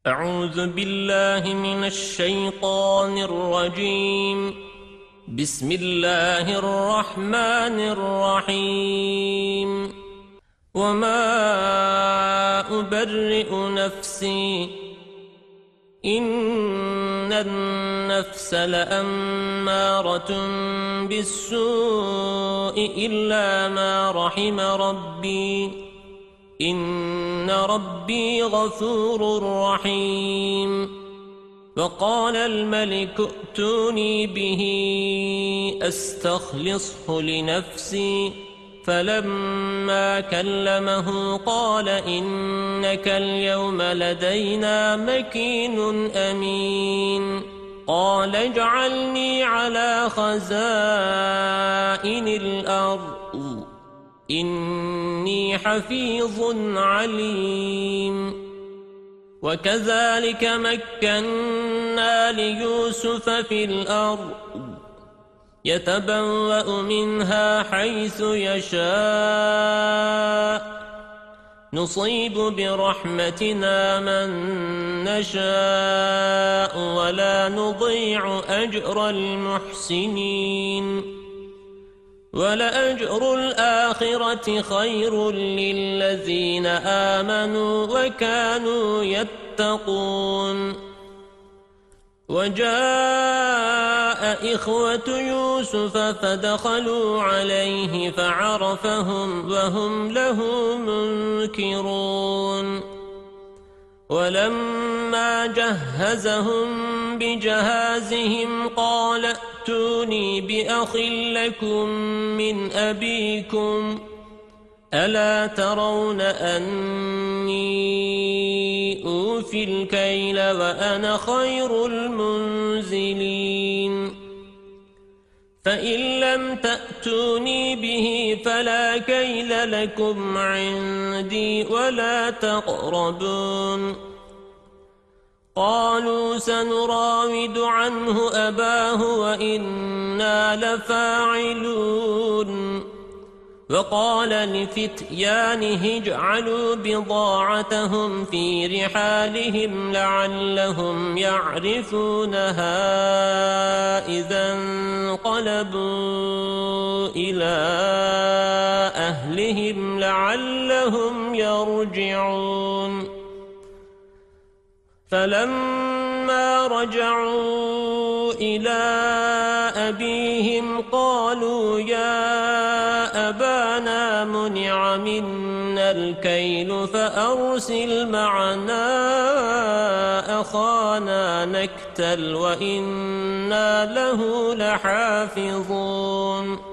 أعوذ بالله من الشيطان الرجيم. بسم الله الرحمن الرحيم. وما أبرئ نفسي إن النفس لأمارة بالسوء إلا ما رحم ربي إن ربي غفور رحيم. وقال الملك ائتوني به أستخلصه لنفسي فلما كلمه قال إنك اليوم لدينا مكين أمين. قال اجعلني على خزائن الأرض إني حفيظ عليم. وكذلك مكنا ليوسف في الأرض يتبوأ منها حيث يشاء نصيب برحمتنا من نشاء ولا نضيع أجر المحسنين. ولأجر الآخرة خير للذين آمنوا وكانوا يتقون. وجاء إخوة يوسف فدخلوا عليه فعرفهم وهم له منكرون. ولما جهزهم بجهازهم قال ائتوني بأخ لكم من أبيكم ألا ترون أني أوفي الكيل وأنا خير المنزلين. فإن لم تأتوني به فلا كيل لكم عندي ولا تقربون. قالوا سنراود عنه أباه وإنا لفاعلون. وقال لفتيانه اجعلوا بضاعتهم في رحالهم لعلهم يعرفونها إذا انقلبوا إلى أهلهم لعلهم يرجعون. فلما رجعوا إلى أبيهم قالوا يا أبانا منع منا الكيل فأرسل معنا أخانا نكتل وإنا له لحافظون.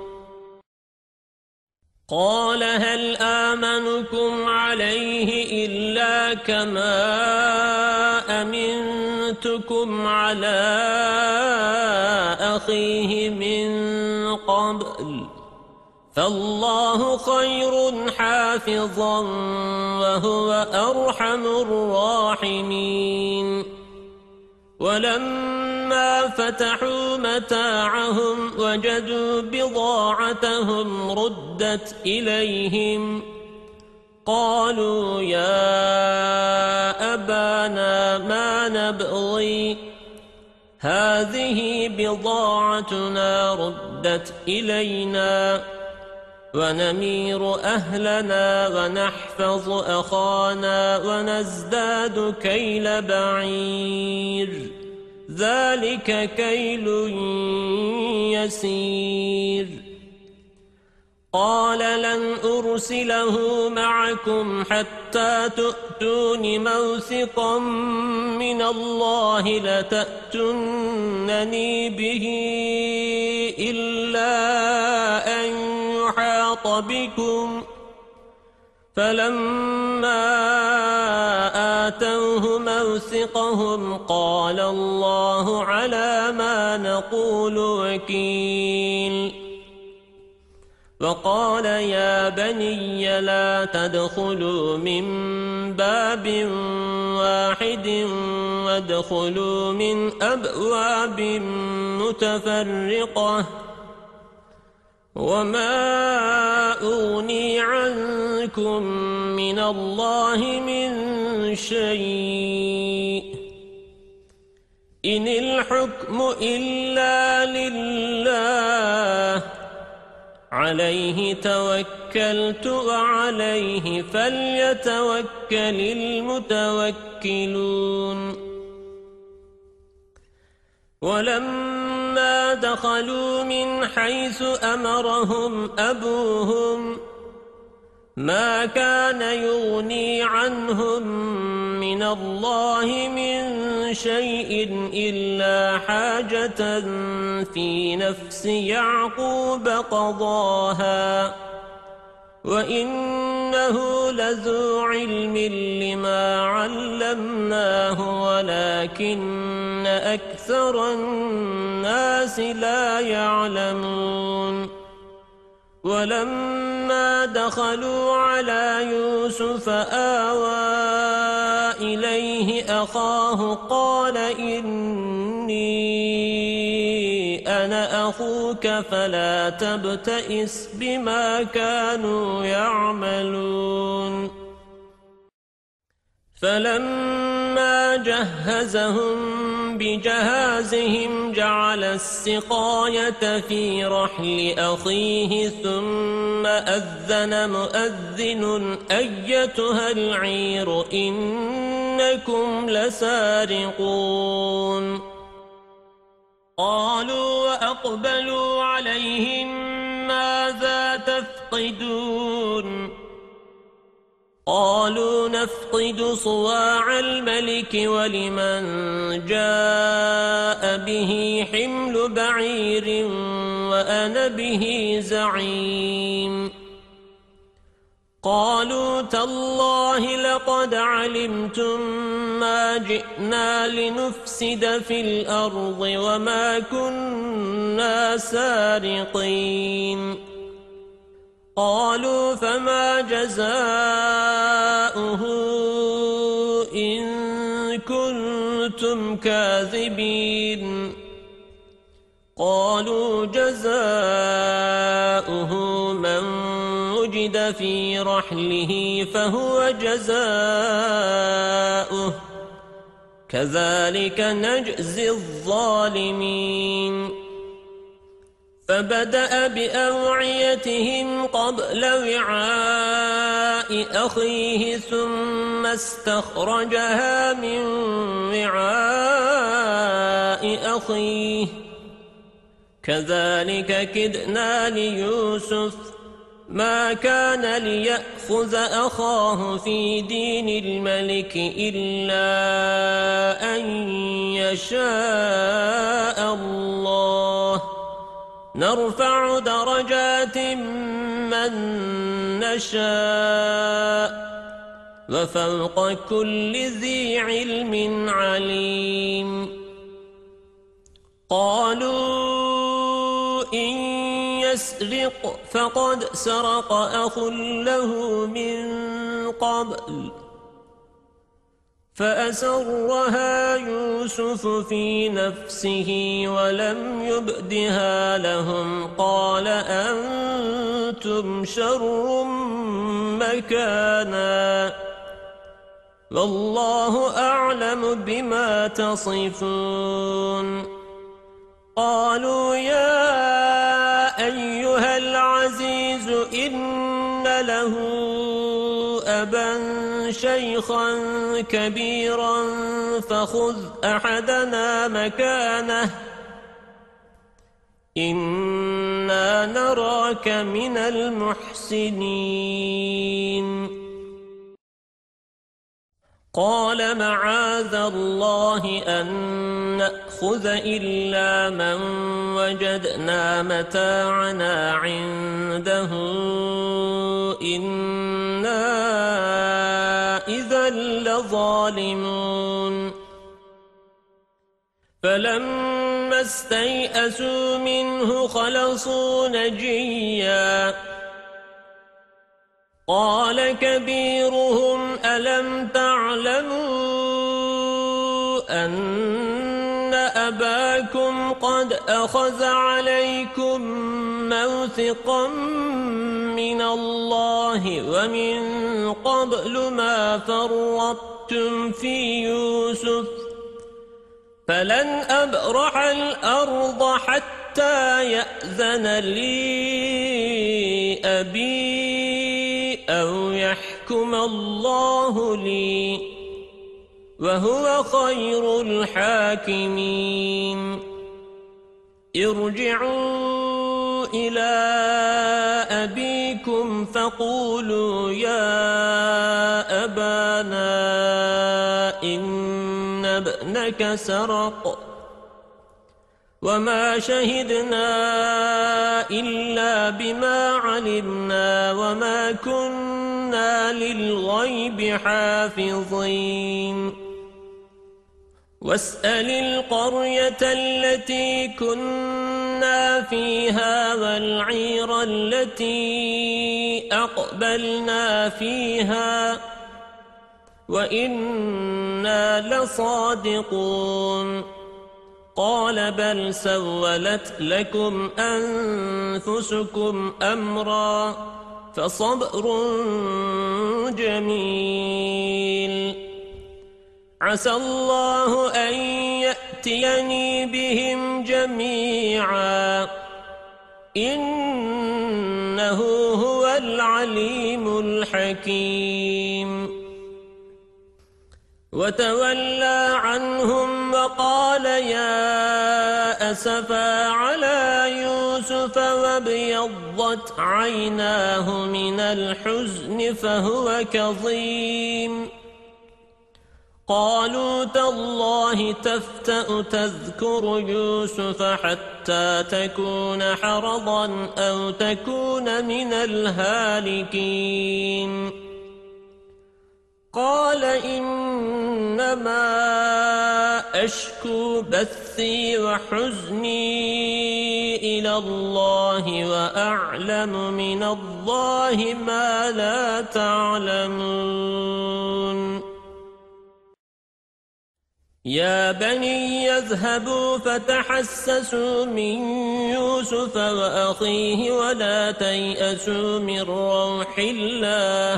قال هل آمنكم عليه إلا كما أمنتكم على أخيه من قبل فالله خير حافظا وهو أرحم الراحمين. ولما فتحوا متاعهم وجدوا بضاعتهم ردت إليهم قالوا يا أبانا ما نبغي هذه بضاعتنا ردت إلينا ونمير أهلنا ونحفظ أخانا ونزداد كيل بعير ذلك كيل يسير. قال لن أرسله معكم حتى تؤتون موثقا من الله لتأتونني به إلا أن يحاط بكم. فلما آتوه موثقهم قال الله على ما نقول وكيل. وقال يا بني لا تدخلوا من باب واحد وادخلوا من أبواب متفرقة وما أغني عنكم من الله من شيء إن الحكم إلا لله عليه توكلت وعليه فليتوكل المتوكلون ولما دخلوا من حيث أمرهم أبوهم ما كان يغني عنهم من الله من شيء إلا حاجة في نفس يعقوب قضاها وإنه لذو علم لما علمناه ولكن أكثر الناس لا يعلمون ولما دخلوا على يوسف آوى إليه أخاه قال إني أنا أخوك فلا تبتئس بما كانوا يعملون فلما جهزهم بجهازهم جعل السقاية في رحل أخيه ثم أذن مؤذن أيتها العير إنكم لسارقون قالوا وأقبلوا عليهم ماذا تفقدون قالوا نفقد صواع الملك ولمن جاء به حمل بعير وأنا به زعيم قالوا تالله لقد علمتم ما جئنا لنفسد في الأرض وما كنا سارقين قالوا فما جزاؤه إن كنتم كاذبين قالوا جزاؤه من وجد في رحله فهو جزاؤه كذلك نجزي الظالمين فبدأ بأوعيتهم قبل وعاء أخيه ثم استخرجها من وعاء أخيه كذلك كدنا ليوسف ما كان ليأخذ أخاه في دين الملك إلا أن يشاء الله نرفع درجات من نشاء وفوق كل ذي علم عليم قالوا إن يسرق فقد سرق أخ له من قبل فأسرها يوسف في نفسه ولم يبدها لهم قال أنتم شر مكانا والله أعلم بما تصفون قالوا يا أيها العزيز إن له أبا شيخا كبيرا فخذ أحدنا مكانه إنا نراك من المحسنين قال معاذ الله أن نأخذ إلا من وجدنا متاعنا عنده إنا إذا لظالمون فلما استيئسوا منه خلصوا نجيا قال كبيرهم ألم تعلموا أن أباكم قد أخذ عليكم موثقا من الله ومن قبل ما فرطتم في يوسف فلن أبرح الأرض حتى يأذن لي أبي أو يحكم الله لي وهو خير الحاكمين ارجعوا إلى أبيكم فقولوا يا أبانا إن ابنك سرق وما شهدنا إلا بما علمنا وما كنا للغيب حافظين واسأل القرية التي كنا فيها والعير التي أقبلنا فيها وإنا لصادقون قال بل سولت لكم أنفسكم أمرا فصبر جميل عسى الله أن يأتيني بهم جميعا إنه هو العليم الحكيم وتولى عنهم وقال يا أسفا على يوسف وابيضت عيناه من الحزن فهو كظيم قالوا تالله تفتأ تذكر يوسف حتى تكون حرضا أو تكون من الهالكين قال إنما أشكو بثي وحزني إلى الله وأعلم من الله ما لا تعلمون يا بني يذهبوا فتحسسوا من يوسف وأخيه ولا تيأسوا من روح الله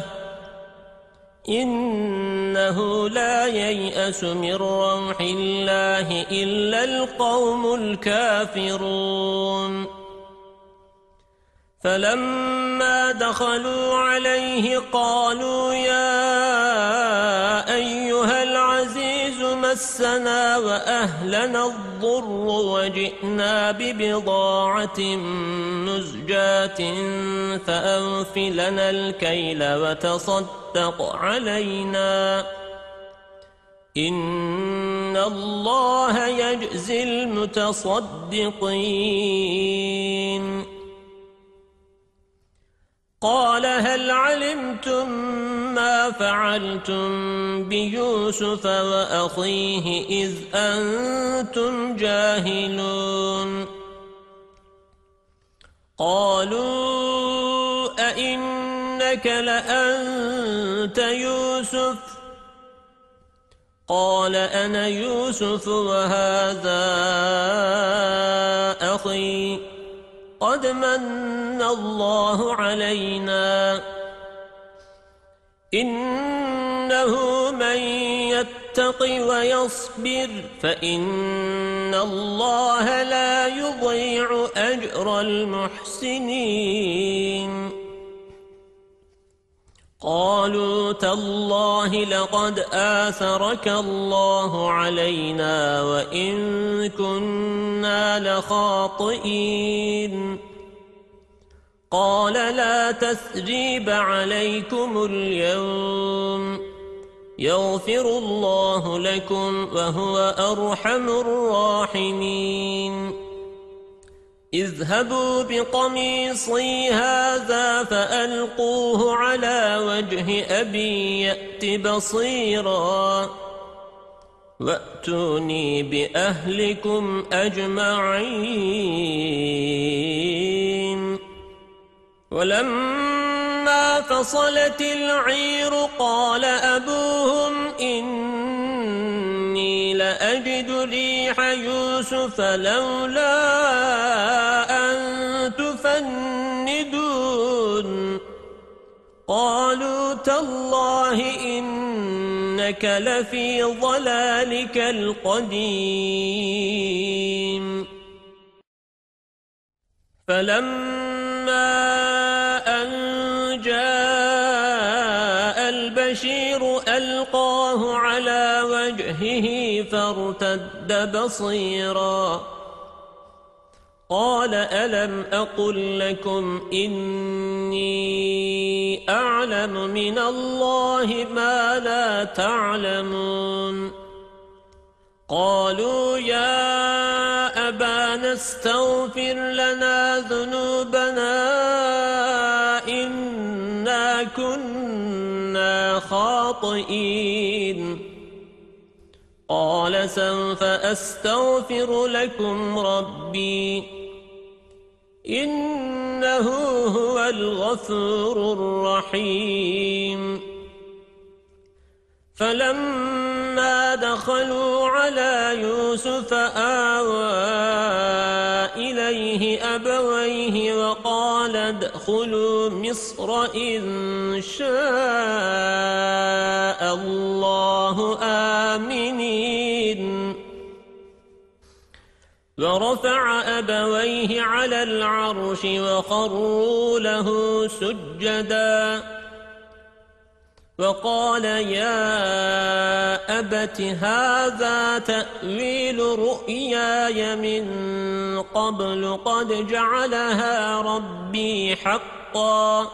إنه لا ييأس من روح الله إلا القوم الكافرون فلما دخلوا عليه قالوا يا أيها العزيز مسنا وأهلنا الضر وجئنا ببضاعة مزجاة فأوف لنا الكيل وتصدق علينا إن الله يجزي المتصدقين قال هل علمتم ما فعلتم بيوسف وأخيه إذ أنتم جاهلون قالوا أئنك لأنت يوسف قال أنا يوسف وهذا أخي قد من الله علينا إنه من يتق ويصبر فإن الله لا يضيع أجر المحسنين قالوا تالله لقد آثرك الله علينا وإن كنا لخاطئين قال لا تثريب عليكم اليوم يغفر الله لكم وهو أرحم الراحمين اذهبوا بقميصي هذا فألقوه على وجه أبي يأت بصيرا وأتوني بأهلكم أجمعين ولما فصلت العير قال أبوهم إني لأجد ريح يوسف لولا أن تفندون قالوا تالله إنك إنك لفي ضلالك القديم فلما أن جاء البشير ألقاه على وجهه فارتد بصيرا قال ألم أقل لكم إني أعلم من الله ما لا تعلمون قالوا يا أبانا استغفر لنا ذنوبنا إنا كنا خاطئين قال سوف أستغفر لكم ربي إنه هو الغفور الرحيم فلما دخلوا على يوسف آوى إليه أبويه وقال ادخلوا مصر إن شاء الله آمنين ورفع أبويه على العرش وخروا له سجدا وقال يا أبت هذا تأويل رؤياي من قبل قد جعلها ربي حقا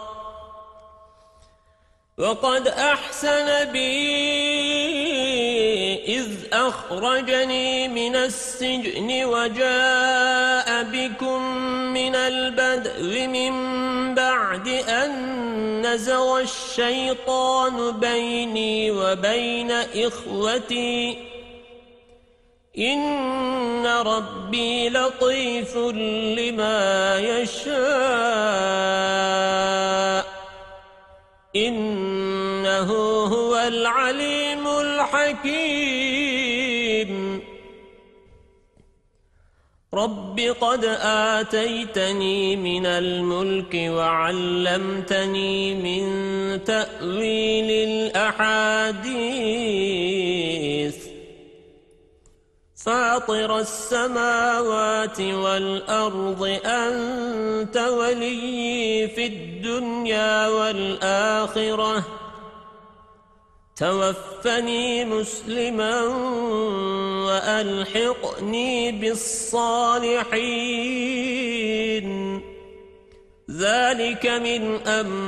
وقد أحسن بي إذ أخرجني من السجن وجاء بكم من البدو من بعد أن نزغ الشيطان بيني وبين إخوتي إن ربي لطيف لما يشاء إنه هو العليم الحكيم رب قد آتيتني من الملك وعلمتني من تأويل الأحاديث فاطر السماوات والأرض أنت ولي في الدنيا والآخرة توفني مسلما وألحقني بالصالحين ذلك من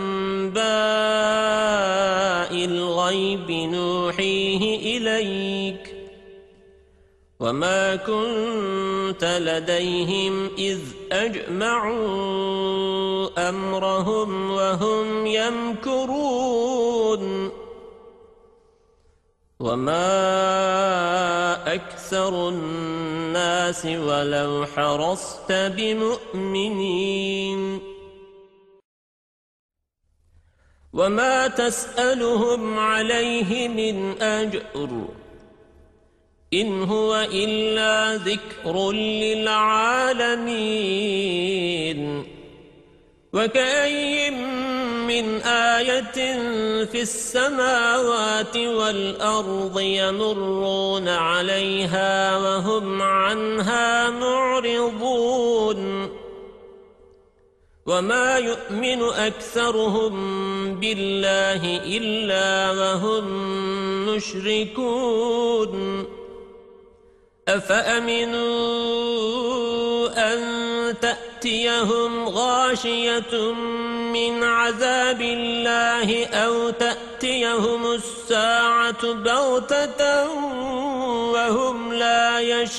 أنباء الغيب نوحيه إليك وما كنت لديهم إذ أجمعوا أمرهم وهم يمكرون وما أكثر الناس ولو حرصت بمؤمنين وما تسألهم عليه من أجر إن هو إلا ذكر للعالمين وكأي من آية في السماوات والأرض يمرون عليها وهم عنها معرضون وما يؤمن أكثرهم بالله إلا وهم مشركون أفأمنوا أن تأتيهم غاشية من عذاب الله أو تأتيهم الساعة بغتة وهم لا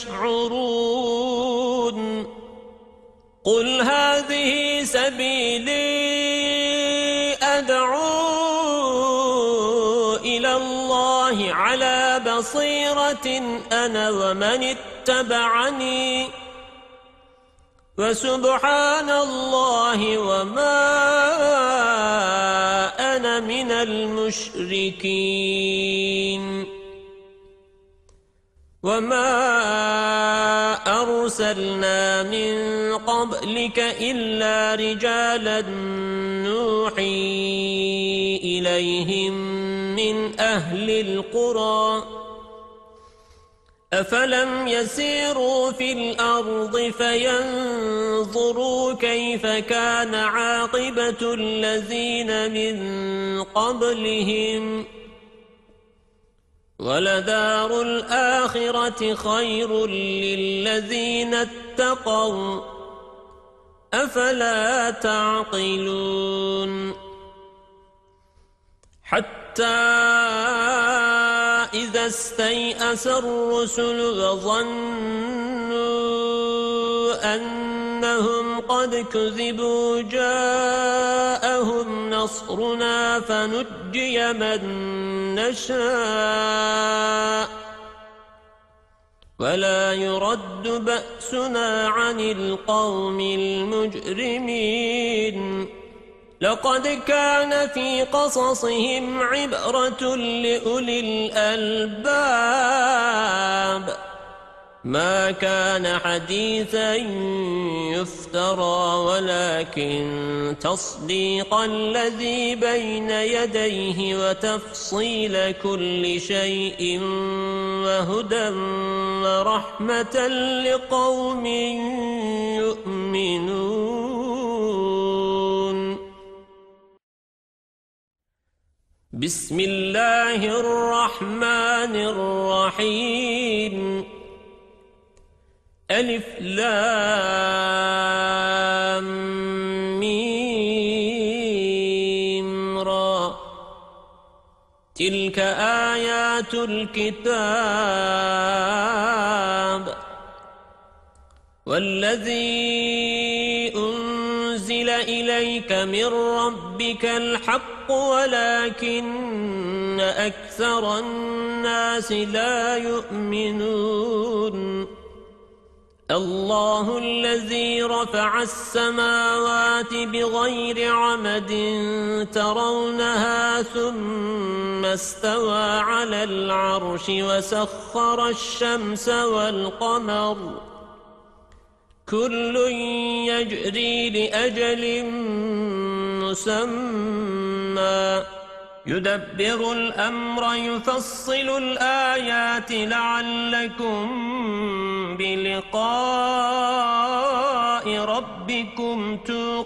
يشعرون قل هذه سبيلي أدعو إلى الله على بصيرة أنا ومن اتبعني وسبحان الله وما أنا من المشركين وما أرسلنا من قبلك إلا رجالا نوحي إليهم من أهل القرى أفلم يسيروا في الأرض فينظروا كيف كان عاقبة الذين من قبلهم ولدار الآخرة خير للذين اتقوا أفلا تعقلون حتى إذا استيأس الرسل وظنوا أنهم قد كذبوا جاءهم نصرنا فنجي من نشاء ولا يرد بأسنا عن القوم المجرمين لقد كان في قصصهم عبرة لأولي الألباب ما كان حديثا يفترى ولكن تصديق الذي بين يديه وتفصيل كل شيء وهدى ورحمة لقوم يؤمنون بسم الله الرحمن الرحيم ألف لام ميم را تلك آيات الكتاب والذي أنزل إليك من ربك الحق ولكن أكثر الناس لا يؤمنون الله الذي رفع السماوات بغير عمد ترونها ثم استوى على العرش وسخر الشمس والقمر كل يجري لأجل مسمى يدبر الأمر يفصل الآيات لعلكم بلقاء ربكم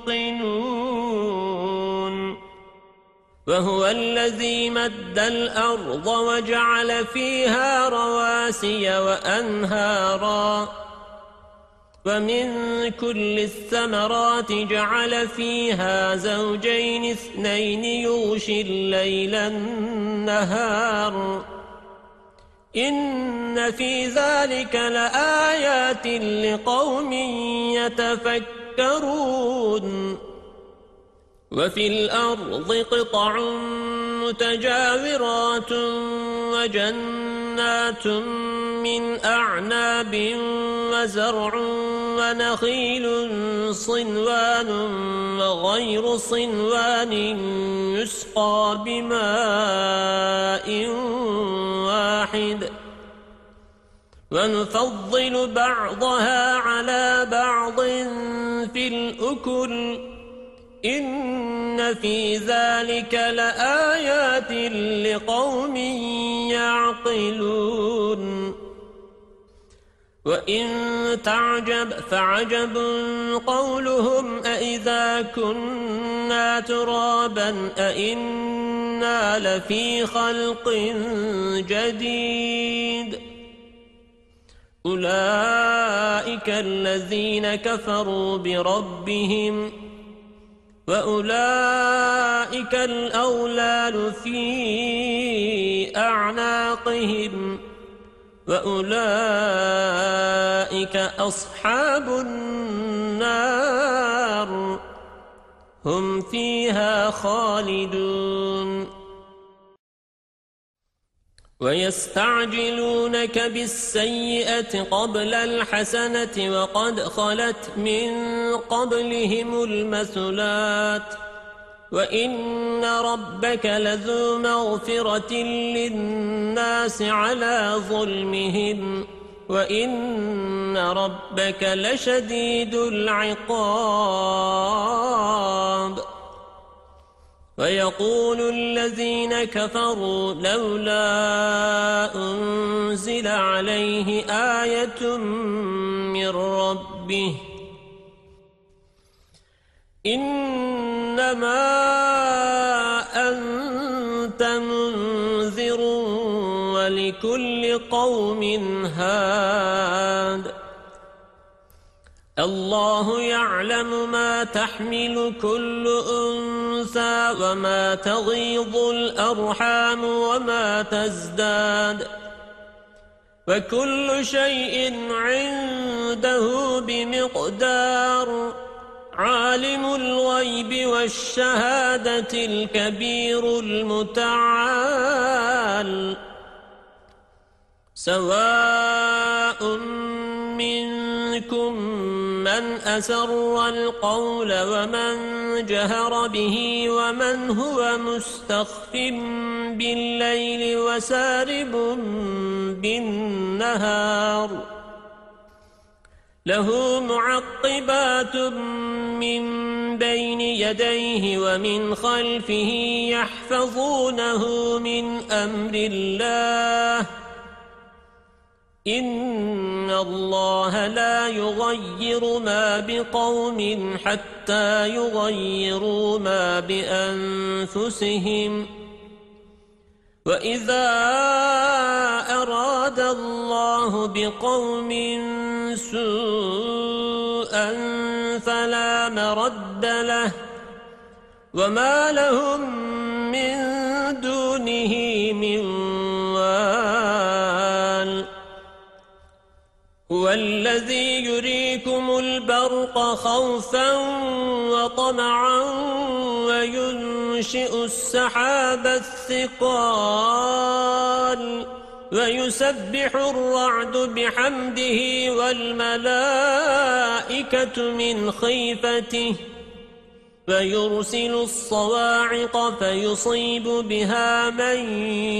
توقنون وهو الذي مد الأرض وجعل فيها رواسي وأنهارا ومن كل الثمرات جعل فيها زوجين اثنين يغشي الليل النهار إن في ذلك لآيات لقوم يتفكرون وفي الأرض قطع متجاورات وجنات من أعناب وزرع ونخيل صنوان وغير صنوان يسقى بماء واحد ونفضل بعضها على بعض في الأكل إن في ذلك لآيات لقوم يعقلون وإن تعجب فعجب قولهم أإذا كنا ترابا أإنا لفي خلق جديد أولئك الذين كفروا بربهم وأولئك الأولاد في أعناقهم وأولئك أصحاب النار هم فيها خالدون ويستعجلونك بالسيئة قبل الحسنة وقد خلت من قبلهم المثلات وإن ربك لذو مغفرة للناس على ظلمهم وإن ربك لشديد العقاب ويقول الذين كفروا لولا أنزل عليه آية من ربه إنما أنت منذر ولكل قوم هاد الله يعلم ما تحمل كل أنثى وما تغيض الأرحام وما تزداد وكل شيء عنده بمقدار عالم الغيب والشهادة الكبير المتعال سواء منكم من أسر القول ومن جهر به ومن هو مستخف بالليل وسارب بالنهار له معقبات من بين يديه ومن خلفه يحفظونه من أمر الله إن الله لا يغير ما بقوم حتى يغيروا ما بأنفسهم وإذا أراد الله بقوم سوءا فلا مرد له وما لهم من دونه من وال هو الذي يريكم البرق خوفا وطمعا وينشئ السحاب الثقال ويسبح الرعد بحمده والملائكة من خيفته ويرسل الصواعق فيصيب بها من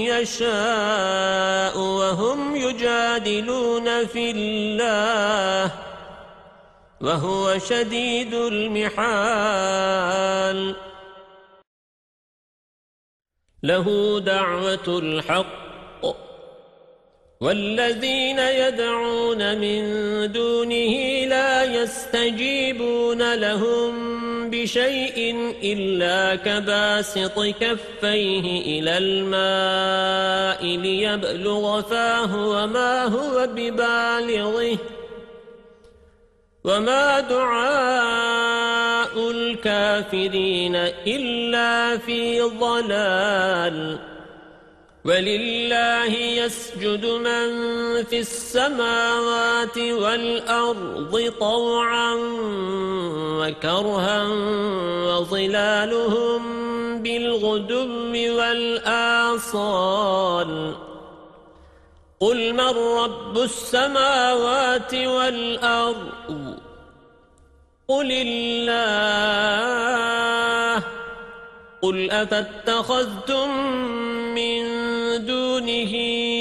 يشاء وهم يجادلون في الله وهو شديد المحال له دعوة الحق والذين يدعون من دونه لا يستجيبون لهم بشيء إلا كباسط كفيه إلى الماء ليبلغ فاه وما هو ببالغه وما دعاء الكافرين إلا في ضلال ولله يسجد من في السماوات والأرض طوعا وكرها وظلالهم بالغدو والآصال قل من رب السماوات والأرض قل الله قل أفاتخذتم من دونه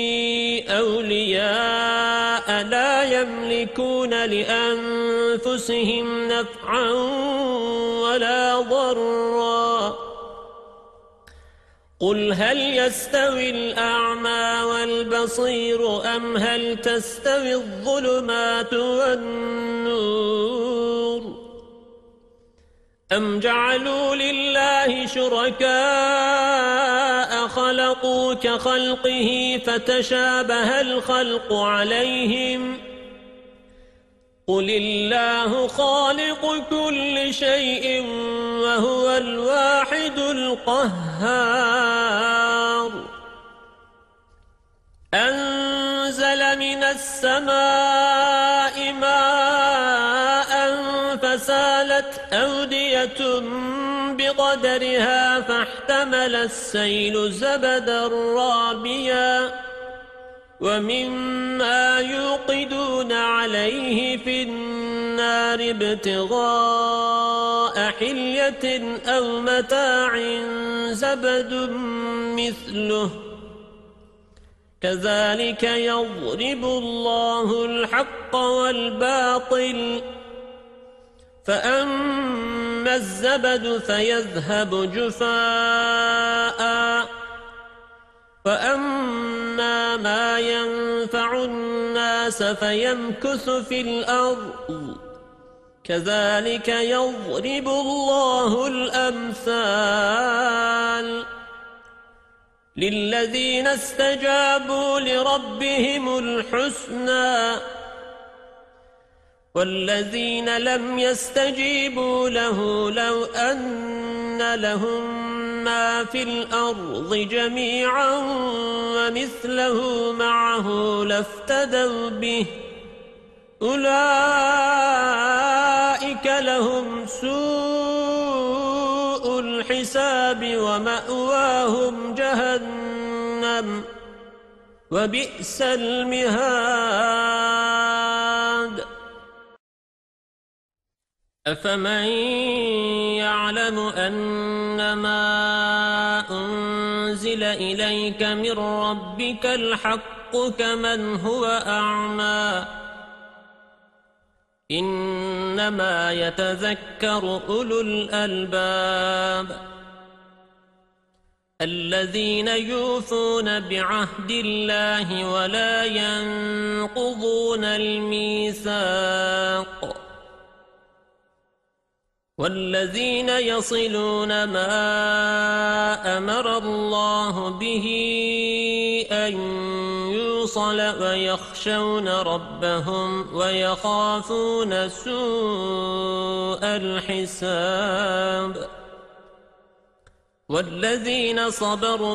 أولياء لا يملكون لأنفسهم نفعا ولا ضرا قل هل يستوي الأعمى والبصير أم هل تستوي الظلمات والنور أم جعلوا لله شركاء خلقوا كخلقه فتشابه الخلق عليهم قل الله خالق كل شيء وهو الواحد القهار أنزل من السماء ماء فسالت أودية بقدرها فاحتمل السيل زبدا رابيا ومما يوقدون عليه في النار ابتغاء حلية أو متاع زبد مثله كذلك يضرب الله الحق والباطل فأما فأما الزبد فيذهب جفاء وأما ما ينفع الناس فيمكث في الأرض كذلك يضرب الله الأمثال للذين استجابوا لربهم الحسنى والذين لم يستجيبوا له لو أن لهم ما في الأرض جميعا ومثله معه لافتدوا به أولئك لهم سوء الحساب ومأواهم جهنم وبئس المهاد أفمن يعلم أنما أنزل إليك من ربك الحق كمن هو أعمى إنما يتذكر أولو الألباب الذين يوفون بعهد الله ولا ينقضون الميثاق والذين يصلون ما أمر الله به أن يوصل ويخشون ربهم ويخافون سوء الحساب والذين صبروا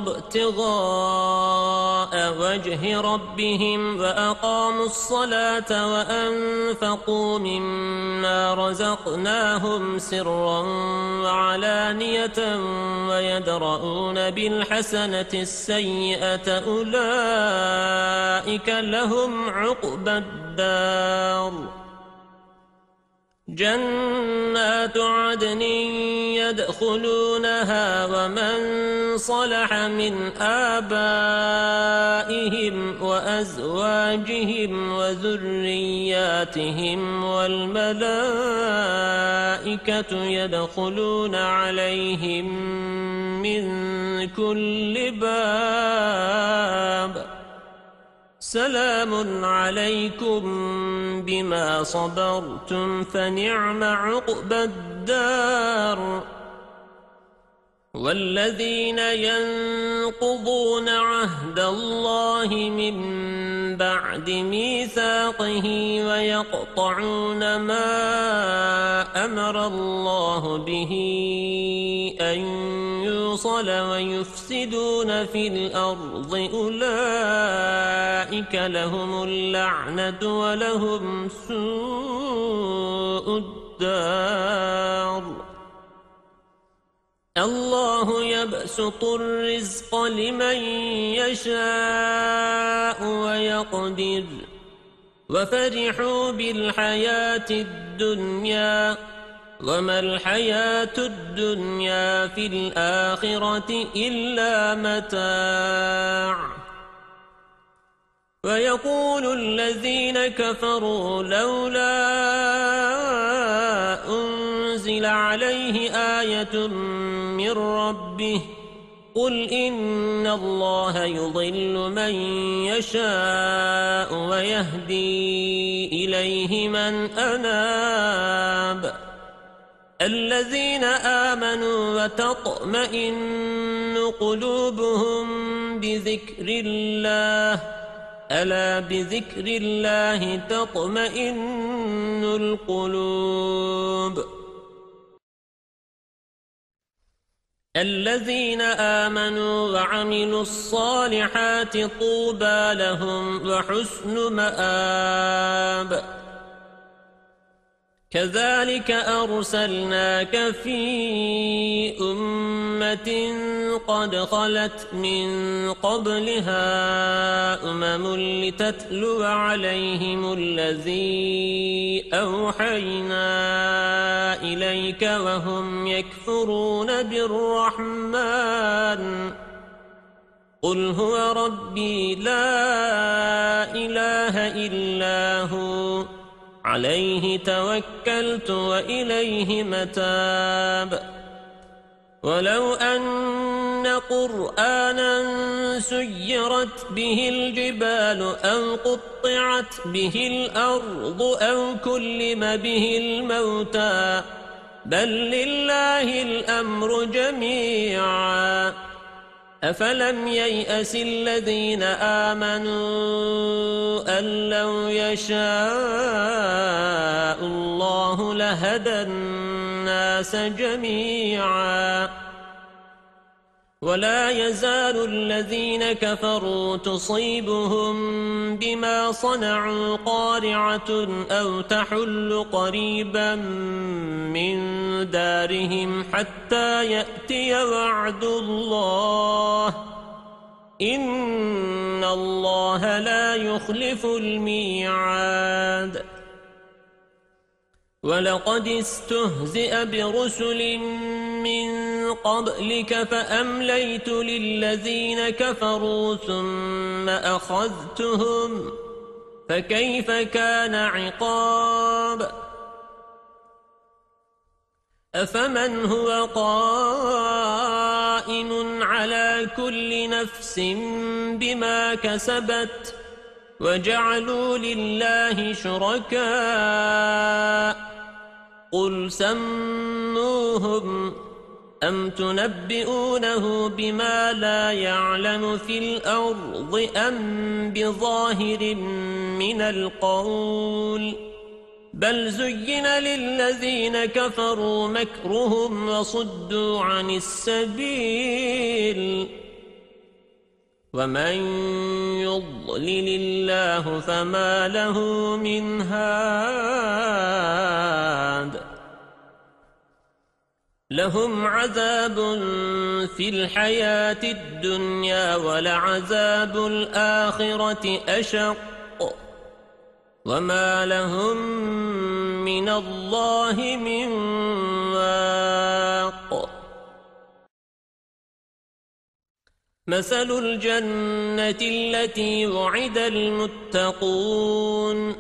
ابتغاء وجه ربهم وأقاموا الصلاة وأنفقوا مما رزقناهم سرا وعلانية ويدرؤون بالحسنة السيئة أولئك لهم عقبى الدار جنات عدن يدخلونها ومن صلح من آبائهم وأزواجهم وذرياتهم والملائكة يدخلون عليهم من كل باب سلام عليكم بما صبرتم فنعم عقبى الدار والذين ينقضون عهد الله من بعد ميثاقه ويقطعون ما أمر الله به أن يوصل ويفسدون في الأرض أولئك لهم اللعنة ولهم سوء الدار الله يبسط الرزق لمن يشاء ويقدر وفرحوا بالحياة الدنيا وما الحياة الدنيا في الآخرة إلا متاع ويقول الذين كفروا لولا أنزل عليه آية من ربه قل إن الله يضل من يشاء ويهدي إليه من أناب الذين آمنوا وتطمئن قلوبهم بذكر الله ألا بذكر الله تطمئن القلوب الذين آمنوا وعملوا الصالحات طوبى لهم وحسن مآب كذلك أرسلناك في أمة قد خلت من قبلها لتتلو عليهم الذي أوحينا إليك وهم يكفرون بالرحمن قل هو ربي لا إله إلا هو عليه توكلت وإليه متاب ولو أن قرآنا سيرت به الجبال أو قطعت به الأرض أو كلم به الموتى بل لله الأمر جميعا أفلم ييأس الذين آمنوا أن لو يشاء الله لهدى الناس جميعا ولا يزال الذين كفروا تصيبهم بما صنعوا قارعة أو تحل قريبا من دارهم حتى يأتي وعد الله إن الله لا يخلف الميعاد ولقد استهزئ برسل من قبلك فأمليت للذين كفروا ثم أخذتهم فكيف كان عقاب أفمن هو قائم على كل نفس بما كسبت وجعلوا لله شركاء قل سموهم أم تنبئونه بما لا يعلم في الأرض أم بظاهر من القول بل زين للذين كفروا مكرهم وصدوا عن السبيل ومن يضلل الله فما له من هاد لهم عذاب في الحياة الدنيا ولعذاب الآخرة أشق وما لهم من الله من واق مثل الجنة التي وعد المتقون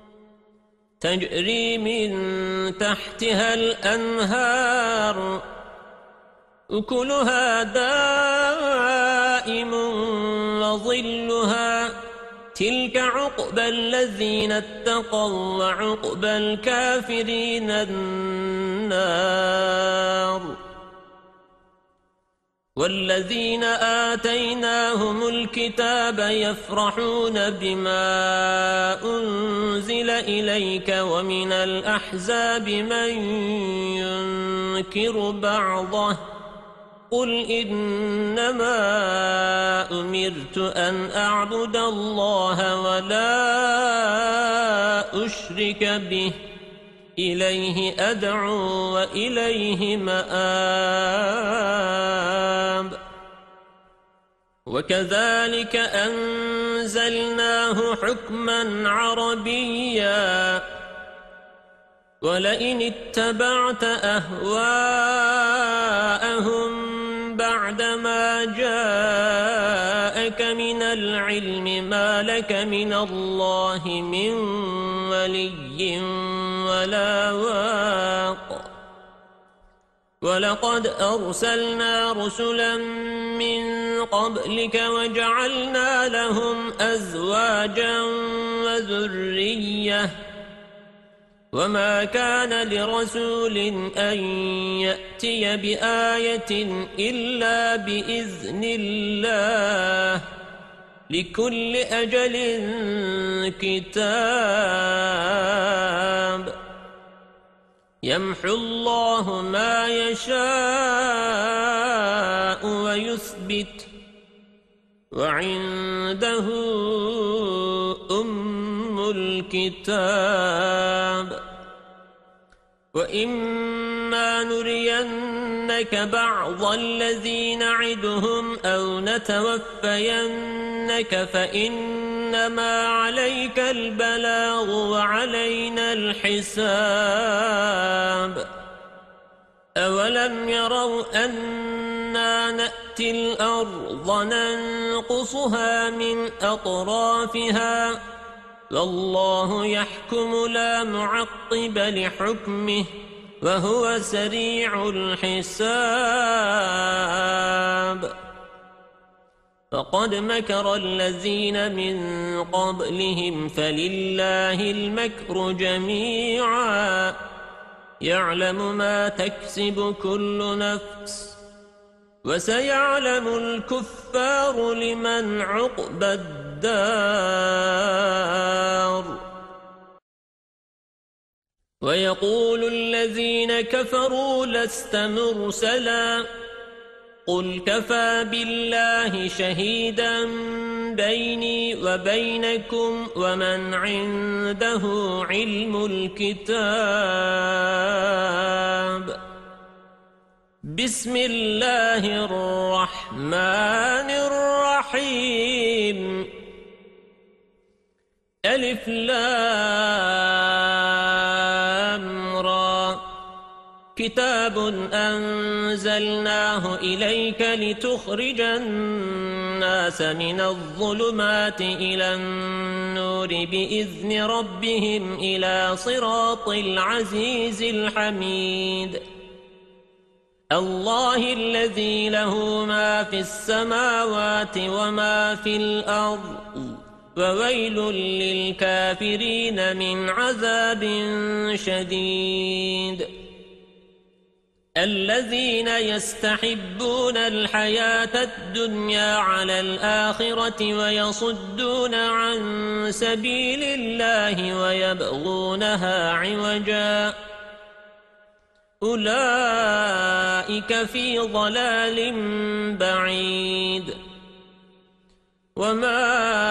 تجري من تحتها الأنهار أكلها دائم وظلها تلك عقبى الذين اتقوا وعقبى الكافرين النار والذين آتيناهم الكتاب يفرحون بما أنزل إليك ومن الأحزاب من ينكر بعضه قل إنما أمرت أن أعبد الله ولا أشرك به إليه أدعو وإليه مآب وكذلك أنزلناه حكما عربيا ولئن اتبعت أهواءهم بعدما جاءك من العلم ما لك من الله من ولي ولا واق ولقد أرسلنا رسلا من قبلك وجعلنا لهم أزواجا وذرية وما كان لرسول أن يأتي بآية إلا بإذن الله لكل أجل كتاب يمحو الله ما يشاء ويثبت وعنده أم الكتاب وإما نرينك بعض الذين نعدهم أو نتوفينك فإنما عليك البلاغ وعلينا الحساب أولم يروا أنا نأتي الأرض ننقصها من أطرافها والله يحكم لا معقب لحكمه وهو سريع الحساب فقد مكر الذين من قبلهم فلله المكر جميعا يعلم ما تكسب كل نفس وسيعلم الكفار لمن عقبى الدار ويقول الذين كفروا لست مرسلا قل كفى بالله شهيدا بيني وبينكم ومن عنده علم الكتاب بسم الله الرحمن الرحيم ألف لام را كتاب أنزلناه إليك لتخرج الناس من الظلمات إلى النور بإذن ربهم إلى صراط العزيز الحميد الله الذي له ما في السماوات وما في الأرض وويل للكافرين من عذاب شديد الذين يستحبون الحياة الدنيا على الآخرة ويصدون عن سبيل الله ويبغونها عوجا أولئك في ضلال بعيد وما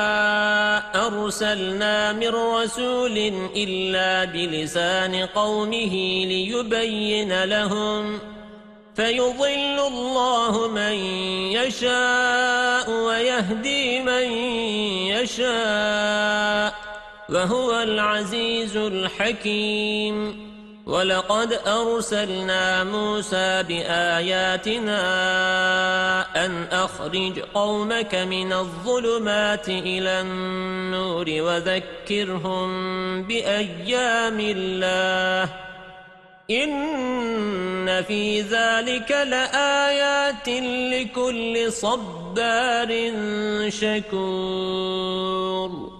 أرسلنا من رسول إلا بلسان قومه ليبين لهم فيضل الله من يشاء ويهدي من يشاء وهو العزيز الحكيم ولقد أرسلنا موسى بآياتنا أن أخرج قومك من الظلمات إلى النور وذكرهم بأيام الله إن في ذلك لآيات لكل صبار شكور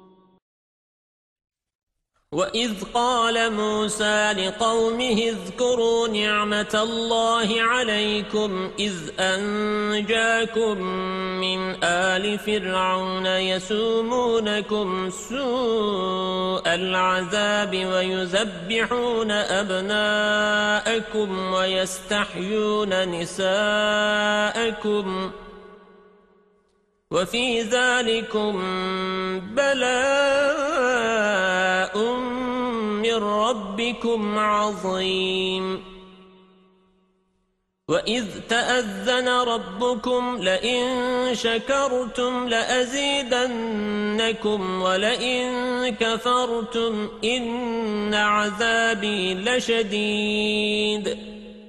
وَإِذْ قَالَ مُوسَى لِقَوْمِهِ اذْكُرُوا نِعْمَةَ اللَّهِ عَلَيْكُمْ إِذْ أَنْجَاكُمْ مِنْ آلِ فِرْعَوْنَ يَسُومُونَكُمْ سُوءَ الْعَذَابِ وَيُذَبِّحُونَ أَبْنَاءَكُمْ وَيَسْتَحْيُونَ نِسَاءَكُمْ وَفِي ذَلِكُمْ بَلَاءٌ مِّن رَّبِّكُمْ عَظِيمٌ وَإِذْ تَأَذَّنَ رَبُّكُمْ لَئِن شَكَرْتُمْ لَأَزِيدَنَّكُمْ وَلَئِن كَفَرْتُمْ إِنَّ عَذَابِي لَشَدِيدٌ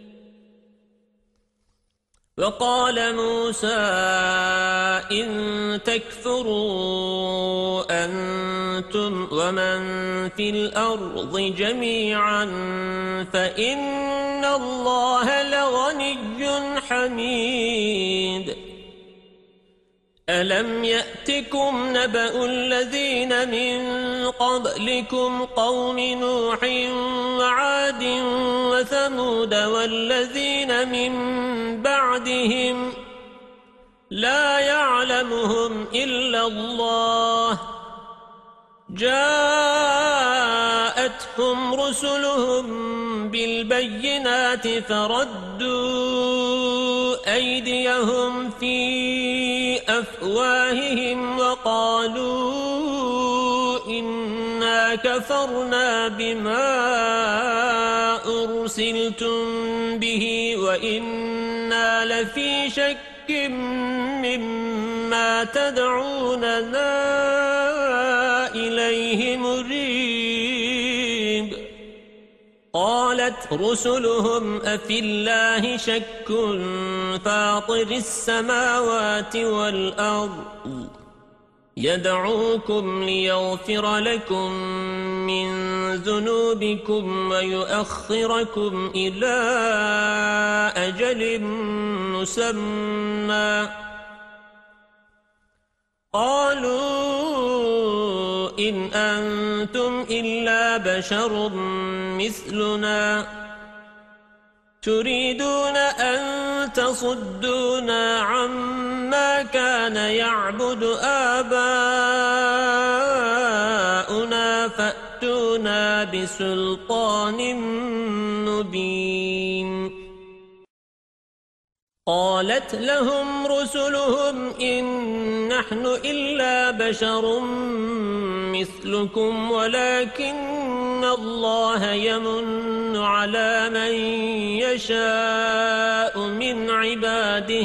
وقال موسى إن تكفروا أنتم ومن في الأرض جميعا فإن الله لغني حميد ألم يأتكم نبأ الذين من قبلكم قوم نوح وعاد وثمود والذين من بعدهم لا يعلمهم إلا الله جاءتهم رسلهم بالبينات فردوا أيديهم في أفواههم وقالوا إنا كفرنا بما أرسلتم به وإنا لفي شك مما تدعوننا إليه مريب قالت رسلهم أفي الله شك فاطر السماوات والأرض يدعوكم ليغفر لكم من ذنوبكم ويؤخركم إلى أجل مسمى قالوا إن أنتم إلا بشر مثلنا تريدون أن تصدونا عما كان يعبد آباؤنا فأتونا بسلطان مبين قالت لهم رسلهم إن نحن إلا بشر مثلكم ولكن الله يمن على من يشاء من عباده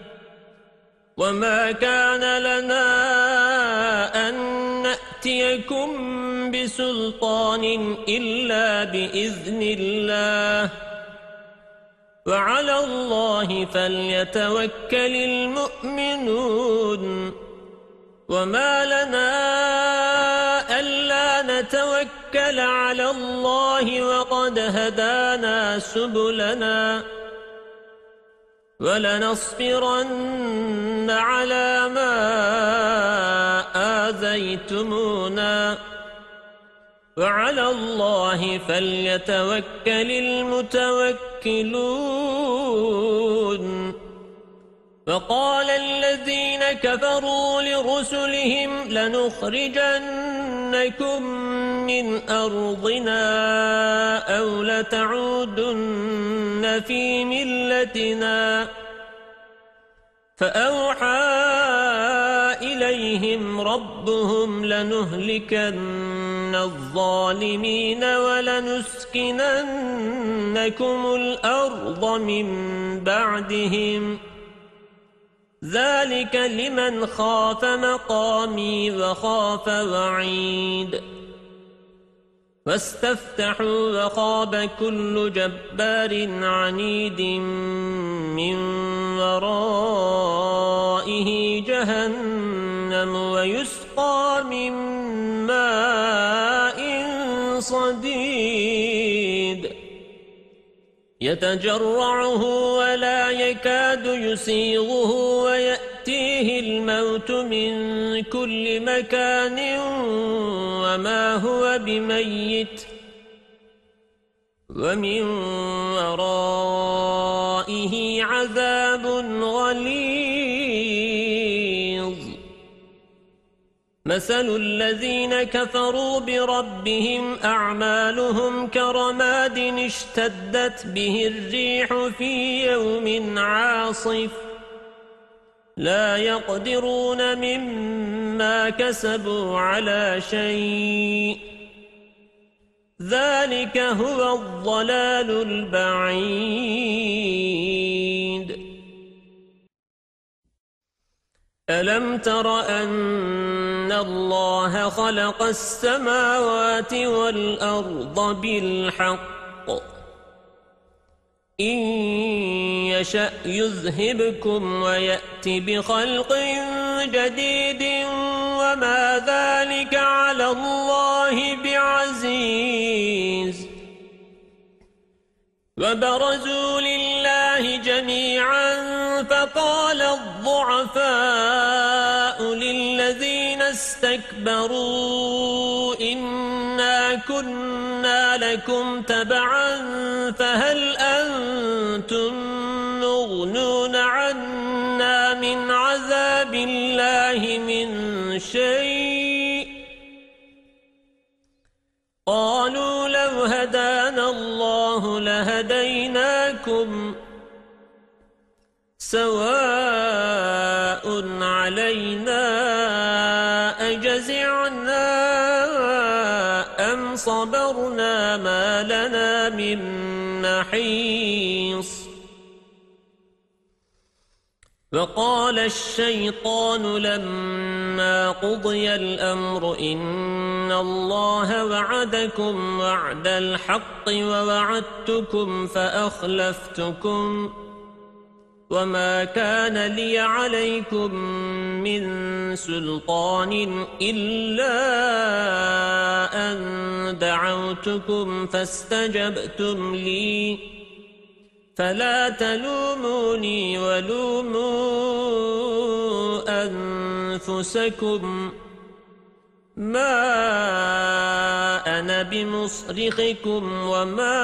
وما كان لنا أن نأتيكم بسلطان إلا بإذن الله وعلى الله فليتوكل المؤمنون وما لنا ألا نتوكل على الله وقد هدانا سبلنا ولنصبرن على ما آذيتمونا وعلى الله فليتوكل المتوكلون وقال الذين كفروا لرسلهم لنخرجنكم من أرضنا أو لتعودن في ملتنا فأوحى إليهم ربهم لنهلكن الظالمين ولنسكننكم الأرض من بعدهم ذلك لمن خاف مقامي وخاف وعيد واستفتحوا وخاب كل جبار عنيد من ورائه جهنم ويسقى من ماء صديد يتجرعه ولا يكاد يسيغه ويأتيه الموت من كل مكان وما هو بميت ومن ورائه عذاب غليظ مثل الذين كفروا بربهم أعمالهم كرماد اشتدت به الريح في يوم عاصف لا يقدرون مما كسبوا على شيء ذلك هو الضلال البعيد ألم تر أن الله خلق السماوات والأرض بالحق إن يشأ يذهبكم ويأتي بخلق جديد وما ذلك على الله بعزيز وبرزوا لله جميعا فقال الضعفاء للذين استكبروا إنا كنا لكم تبعا فهل أنتم مغنون عنا من عذاب الله من شيء قالوا لو هدانا الله لهديناكم سواء علينا أجزعنا أم صبرنا ما لنا من محيص وقال الشيطان لما قضي الأمر إن الله وعدكم وعد الحق ووعدتكم فأخلفتكم وما كان لي عليكم من سلطان إلا أن دعوتكم فاستجبتم لي فلا تلوموني ولوموا أنفسكم ما أنا بمصرخكم وما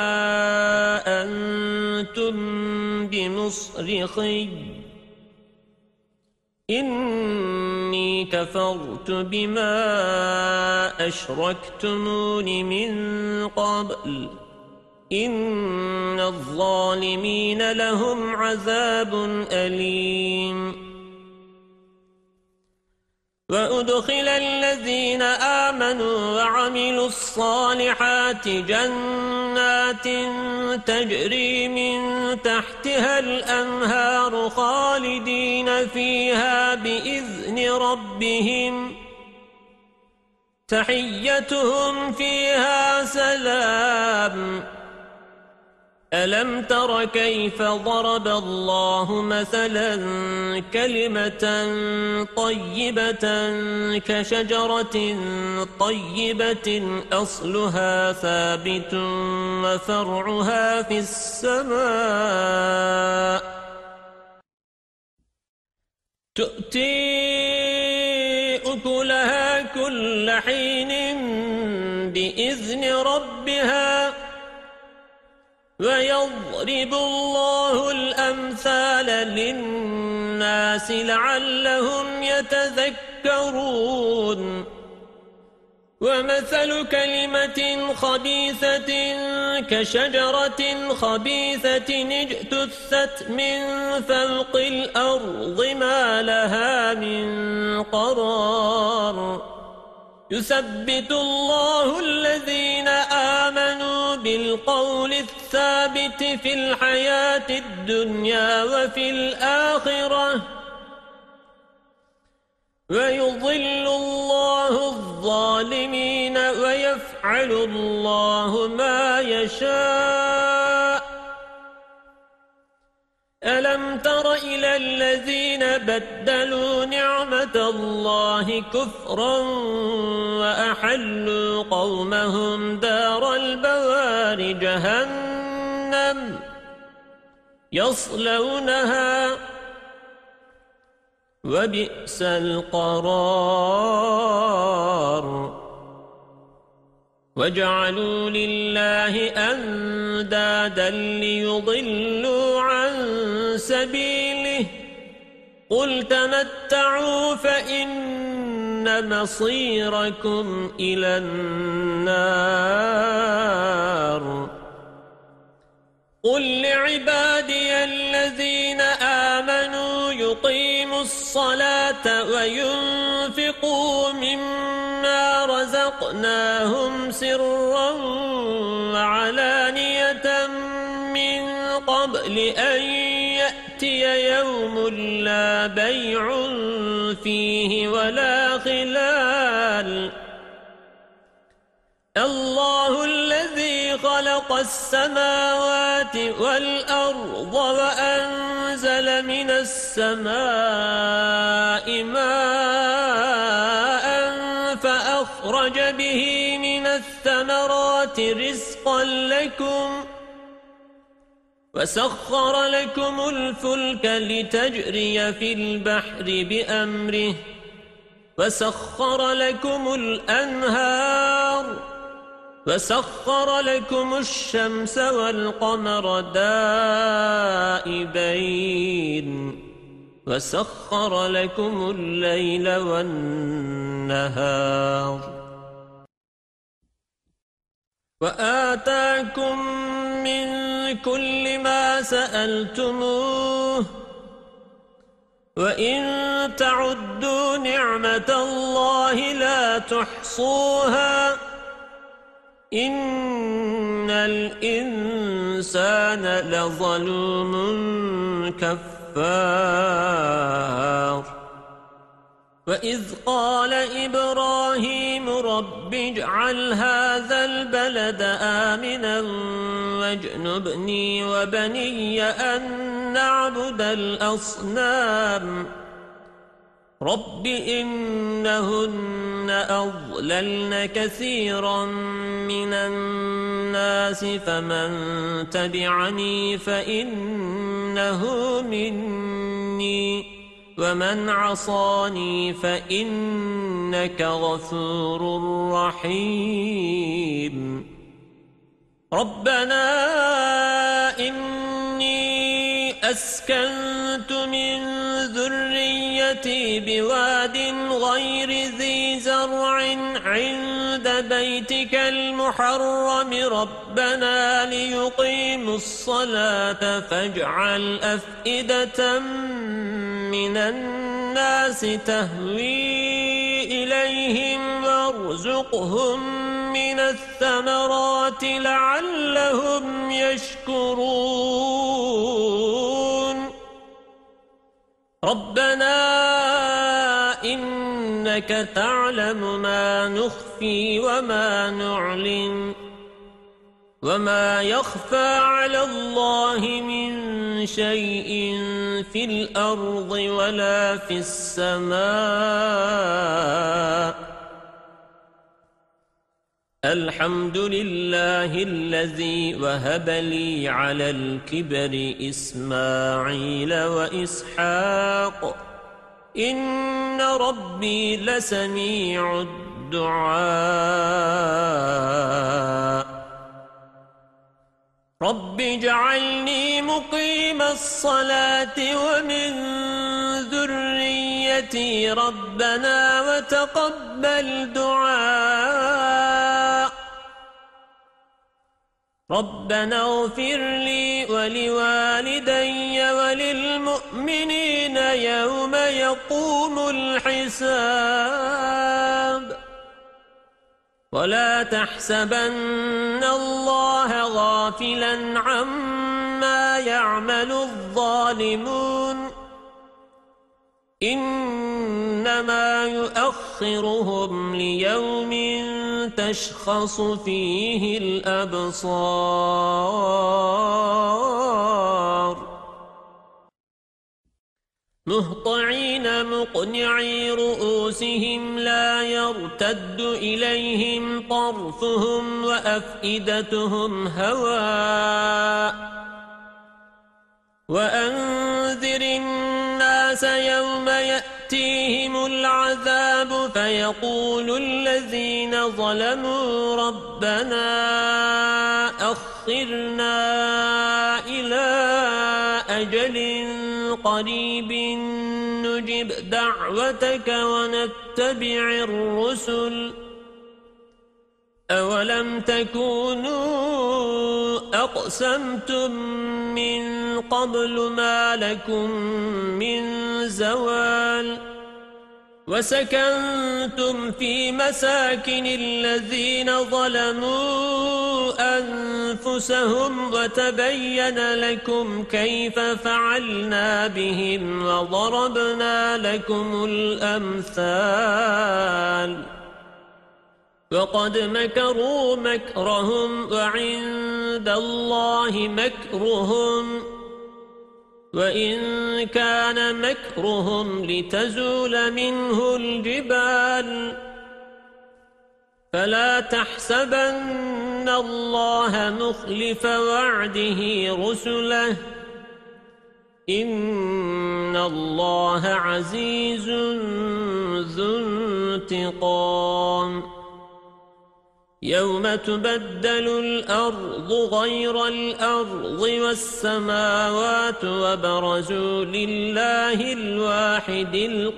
أنتم بمصرخي إني كفرت بما أشركتمون من قبل إن الظالمين لهم عذاب أليم وأدخل الذين آمنوا وعملوا الصالحات جنات تجري من تحتها الأنهار خالدين فيها بإذن ربهم تحيتهم فيها سلام ألم تر كيف ضرب الله مثلا كلمة طيبة كشجرة طيبة أصلها ثابت وفرعها في السماء تؤتي أكلها كل حين بإذن ربها ويضرب الله الأمثال للناس لعلهم يتذكرون ومثل كلمة خبيثة كشجرة خبيثة اجتثت من فوق الأرض ما لها من قرار يثبت الله الذين آمنوا بالقول الثابت في الحياة الدنيا وفي الآخرة ويضل الله الظالمين ويفعل الله ما يشاء ألم تر إلى الذين بدلوا نعمة الله كفرا وأحلوا قومهم دار البوار جهنم يصلونها وبئس القرار وجعلوا لله أندادا ليضلوا عن سبيله قل تمتعوا فإن مصيركم إلى النار قل لعبادي الذين آمنوا يقيموا الصلاة وينفقوا مما رزقناهم سرا وعلانية من قبل أن يأتي يوم لا بيع فيه ولا خلال الله الذي خلق السماوات والأرض وأنزل من السماء ماء فأخرج به من الثمرات رزقا لكم وسخر لكم الفلك لتجري في البحر بأمره وسخر لكم الأنهار وسخر لكم الشمس والقمر دائبين وسخر لكم الليل والنهار وآتاكم من كل ما سألتموه وإن تعدوا نعمة الله لا تحصوها إن الإنسان لظلوم كفار وإذ قال إبراهيم رب اجعل هذا البلد آمنا واجنبني وبني أن نعبد الأصنام رب إنهن أضللن كثيرا من الناس فمن تبعني فإنه مني ومن عصاني فإنك غفور رحيم ربنا إني أسكنت من ذريتي بواد غير ذي زرع عند بيتك المحرم ربنا ليقيموا الصلاة فاجعل أفئدة من الناس تهوي إليهم وارزقهم من الثمرات لعلهم يشكرون ربنا إنك تعلم ما نخفي وما نعلن وما يخفى على الله من شيء في الأرض ولا في السماء الحمد لله الذي وهب لي على الكبر إسماعيل وإسحاق إن ربي لسميع الدعاء رب اجعلني مقيم الصلاة ومن ذريتي ربنا وتقبل دعاء ربنا اغفر لي ولوالدي وللمؤمنين يوم يقوم الحساب ولا تحسبن الله غافلا عما يعمل الظالمون إنما يؤخرهم ليوم تشخص فيه الأبصار مهطعين مقنعي رؤوسهم لا يرتد إليهم طرفهم وأفئدتهم هواء وأنذر الناس يوم يأتيهم العذاب فيقول الذين ظلموا ربنا أخرنا إلى أجل قريب نجب دعوتك ونتبع الرسل أولم تكونوا أقسمتم من قبل ما لكم من زوال وسكنتم في مساكن الذين ظلموا أنفسهم وتبين لكم كيف فعلنا بهم وضربنا لكم الأمثال وقد مكروا مكرهم وعند الله مكرهم وإن كان مكرهم لتزول منه الجبال فلا تحسبن الله مخلف وعده رسله إن الله عزيز ذو انتقام يوم تبدل الأرض غير الأرض والسماوات وبرزوا لله الواحد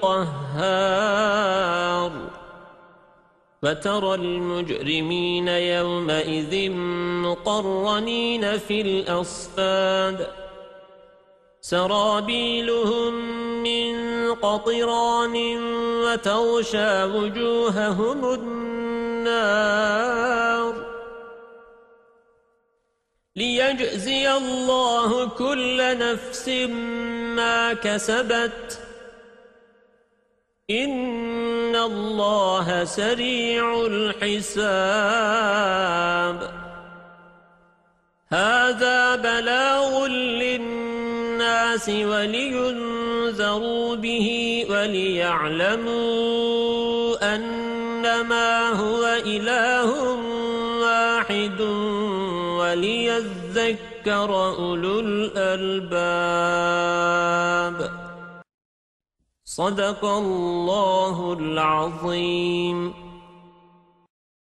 القهار وترى المجرمين يومئذ مقرنين في الأصفاد سرابيلهم من قطران وتغشى وجوههم النار ليجزي الله كل نفس ما كسبت إن الله سريع الحساب هذا بلاغ للناس للناس ولينذروا به وليعلموا أنما هو إله واحد وليذكر أولو الألباب. صدق الله العظيم.